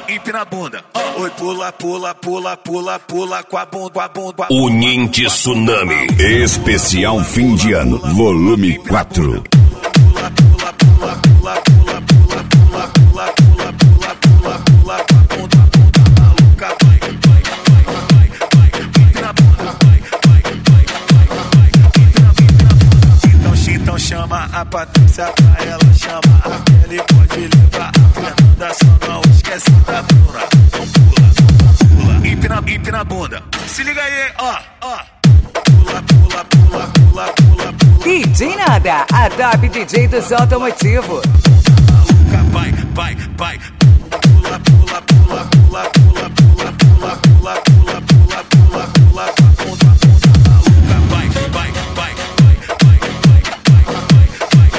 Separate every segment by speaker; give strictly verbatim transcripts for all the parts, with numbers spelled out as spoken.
Speaker 1: empina a bunda. Oi, pula, pula, pula, pula, pula com a bunda, com a bunda.
Speaker 2: Uninte Tsunami, especial fim de ano, volume quatro.
Speaker 1: Pula, pula, pula, pula, pula, pula, pula, pula, pula, pula, pula, pula com a bunda, bunda maluca. Vai, vai, vai, vai, vai, empina a bunda. Vai, vai, vai, vai, vai, empina, empina a bunda. Então, então chama a Patrícia pra ela, chama a Kelly, pode levar a Fernanda, só não esquece da Bruna. Então pula, pula, empina, empina a bunda. Se liga aí, ó, ó. Pula, pula, pula, pula, pula, pula.
Speaker 3: D J Nada, a top D J dos automotivos.
Speaker 1: Vai, vai, vai. Pula, pula, pula, pula, pula, pula, pula, pula, pula, pula, pula, pula, bunda, bunda maluca. Vai, vai, vai, vai, vai, vai, vai, vai,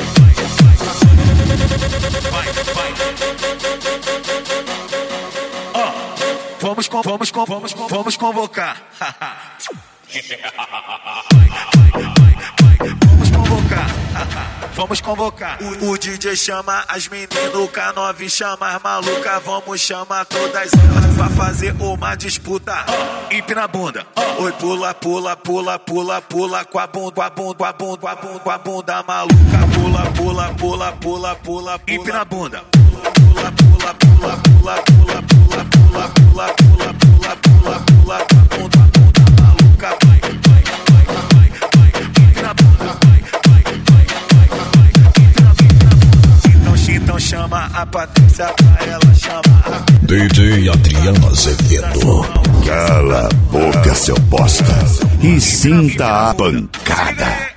Speaker 1: vai, vai, vai. Ó, vamos com, vamos com, vamos com, vamos convocar. Vamos convocar, vamos convocar. O, o D J chama as meninas, o K nove chama as malucas. Vamos chamar todas elas pra fazer uma disputa. Empina a bunda. Oi, pula, pula, pula, pula, pula com a bunda, com a bunda, com a bunda, com a bunda, com a bunda maluca. Pula, pula, pula, pula, pula, empina a bunda. Pula, pula, pula, pula, pula, pula, pula, pula, pula, pula, pula, pula com a bunda, bunda maluca. Vai, vai, vai, vai, vai, empina a bunda. Vai, vai, vai, vai, vai, empina, empina a bunda. Então, então chama a Patrícia pra ela, chama a
Speaker 2: D J Adriano Azevedo. Cala a boca, seu bosta, e sinta a pancada.